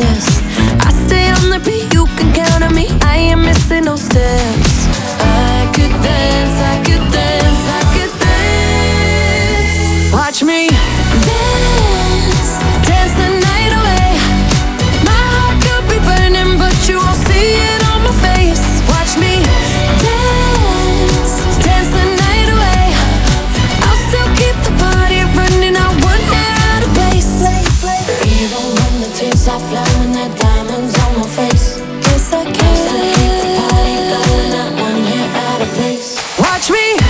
best. I stay on the beat, you can count on me. I ain't missing no steps. I could dance, I could dance, I could dance. Watch me dance, dance the night away. My heart could be burning, but you won't see it on my face. Watch me dance, dance the night away. I'll still keep the party running, I wouldn't get out of place. Even when the tears are flowing, the diamonds on my face. Guess I can't. I'll still keep the party going, I wouldn't get out of place. Watch me